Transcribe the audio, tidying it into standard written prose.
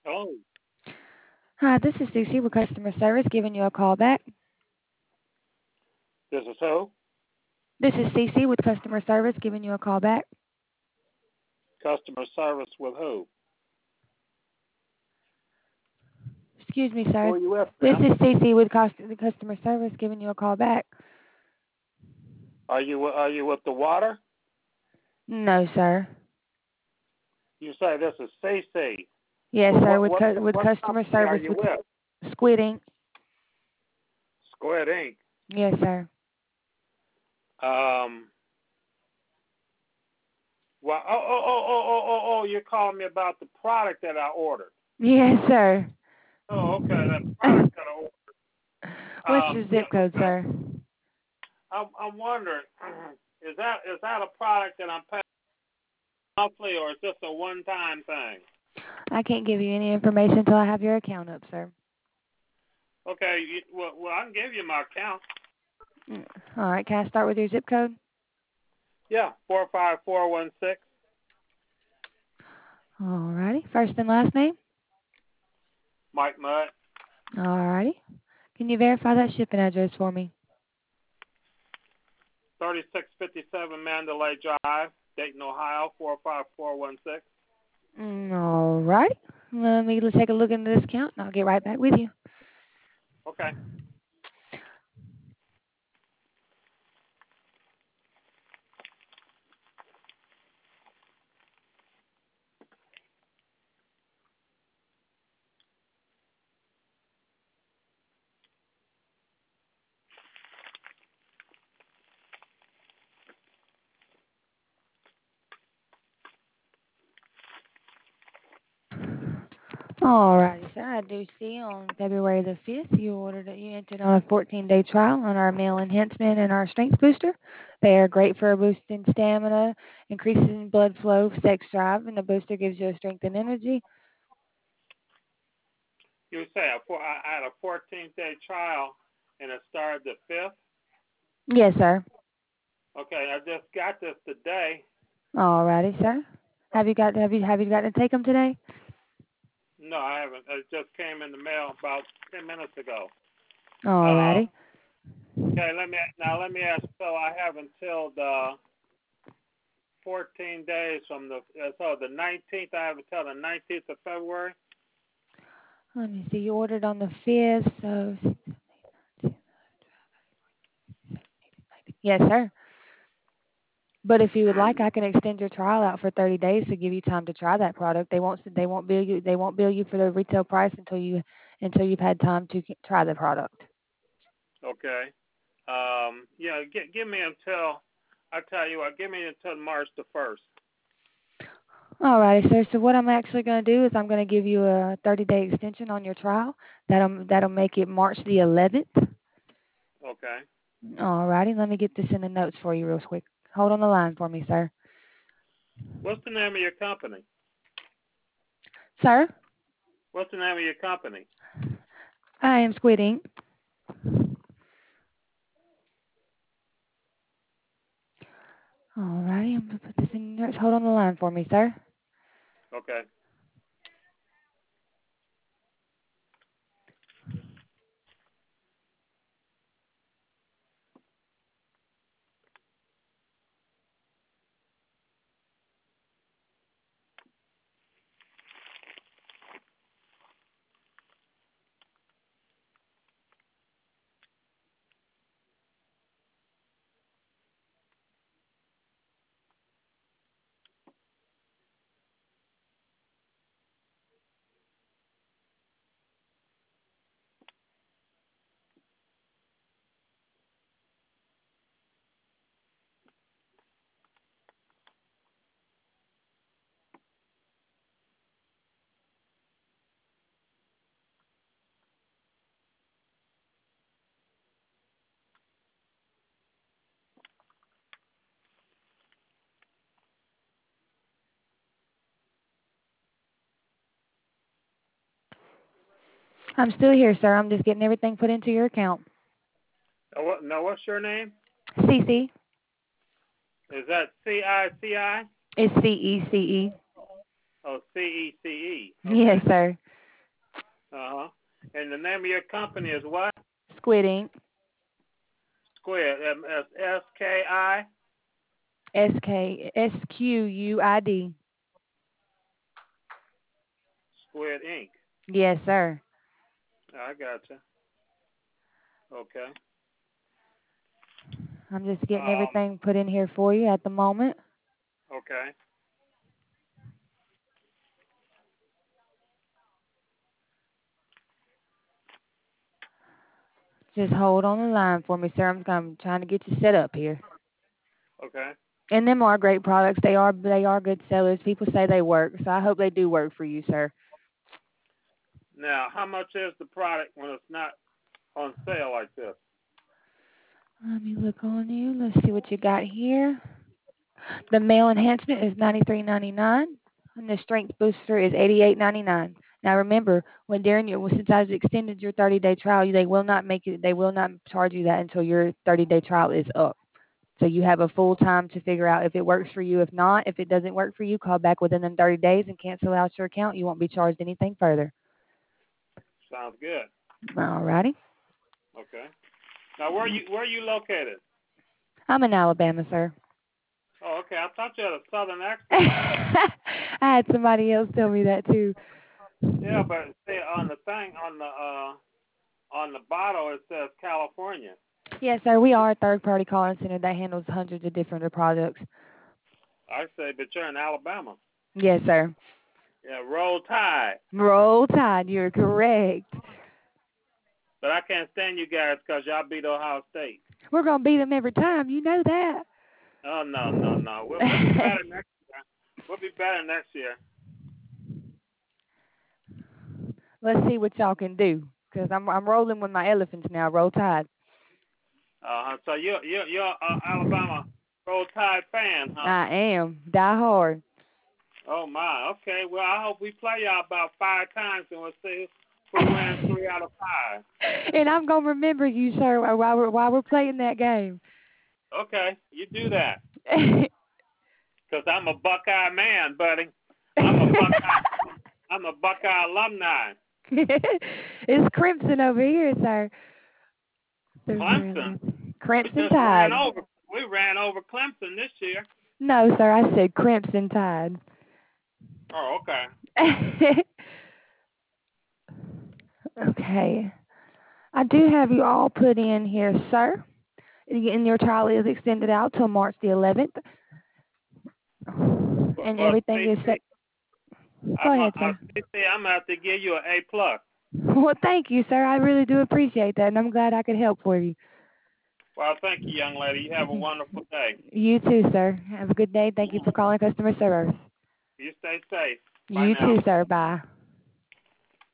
Oh, Hi, this is Susie with customer service giving you a call back. this is who? This is Cece with customer service giving you a call back. Customer service with who? Excuse me, Who sir. are you with, This ma'am? is Cece with the customer service giving you a call back. Are you with the water? No, sir. You say this is CC. Yes, What sir. what With what with what customer company are service you with with? Squid Ink. Squid Ink. Yes, sir. Um. Well, oh, you're calling me about the product that I ordered. Yes, sir. Oh, okay, that product that I ordered. What's your Yeah, zip code, okay. sir? I'm wondering, is that a product that I'm paying monthly, or is this a one-time thing? I can't give you any information until I have your account up, sir. Okay, well, I can give you my account. Mm. All right. Can I start with your zip code? Yeah, 45416. All righty. First and last name? Mike Mudd, All righty. Can you verify that shipping address for me? 3657 Mandalay Drive, Dayton, Ohio, 45416. All right. Let me take a look into this account, and I'll get right back with you. Okay. All righty, sir. I do see on February the 5th you entered on a 14-day trial on our meal enhancement and our strength booster. They are great for boosting stamina, increasing blood flow, sex drive, and the booster gives you a strength and energy. You say I had a 14-day trial and it started the 5th? Yes, sir. Okay, I just got this today. All righty, sir. Have you got to take them today? No, I haven't. It just came in the mail about 10 minutes ago. All Uh, righty. okay, let me ask. So I have until the 14 days from the 19th. I have until the 19th of February. Let me see. You ordered on the 5th, so yes, sir. But if you would like, I can extend your trial out for 30 days to give you time to try that product. They won't bill you for the retail price until you've had time to try the product. Okay. Yeah, give me until I tell you what, give me until March the 1st. All righty, sir. So what I'm actually going to do is I'm going to give you a 30-day extension on your trial. That'll make it March the 11th. Okay. All righty. Let me get this in the notes for you real quick. Hold on the line for me, sir. What's the name of your company? Sir, What's the name of your company? I am Squid Ink. All righty. I'm going to put this in your notes. Hold on the line for me, sir. Okay. I'm still here, sir. I'm just getting everything put into your account. What's your name? CC. Is that CICI? It's CECE. Oh, CECE. Yes, Okay. sir. And the name of your company is what? Squid Ink. Squid. SKI. SQUID. Squid Ink. Yes, sir. I gotcha. Okay. I'm just getting Um. everything put in here for you at the moment. Okay. Just hold on the line for me, sir. I'm trying to get you set up here. Okay. And them are great products. They are good sellers. People say they work, so I hope they do work for you, sir. Now, how much is the product when it's not on sale like this? Let me look on you. Let's see what you got here. The male enhancement is $93.99, and the strength booster is $88.99. Now remember, when during your since I've extended your 30-day trial, they will not make it. They will not charge you that until your 30-day trial is up. So you have a full time to figure out if it works for you. If not, if it doesn't work for you, call back within them 30 days and cancel out your account. You won't be charged anything further. Sounds good. All righty. Okay. Now, where you located? I'm in Alabama, sir. Oh, okay. I thought you had a southern accent. I had somebody else tell me that too. Yeah, but see on the thing on the bottle it says California. Yes, sir. We are a third-party calling center that handles hundreds of different products. I say, but you're in Alabama. Yes, sir. Yeah, Roll Tide. Roll Tide. You're correct. But I can't stand you guys because y'all beat Ohio State. We're gonna beat them every time. You know that. Oh no, no, no. We'll be better next year. We'll be better next year. Let's see what y'all can do. Cause I'm rolling with my elephants now. Roll Tide. So you're Alabama Roll Tide fan, huh? I am. Die hard. Oh my. Okay. Well, I hope we play y'all about 5 times and we'll see who wins 3 out of 5. And I'm gonna remember you, sir, while we're playing that game. Okay, you do that. Cause I'm a Buckeye man, buddy. I'm a Buckeye alumni. It's Crimson over here, sir. Clemson. We Crimson just Tide. ran over Clemson this year. No, sir, I said Crimson Tide. Oh, okay. Okay. I do have you all put in here, sir. And your trial is extended out till March the 11th. And Well, everything is set. Go ahead, sir. I'm gonna have to give you an A+. Well, thank you, sir. I really do appreciate that, and I'm glad I could help for you. Well, thank you, young lady. You have a wonderful day. You too, sir. Have a good day. Thank you for calling customer service. You stay safe. Bye You now. too, sir. Bye.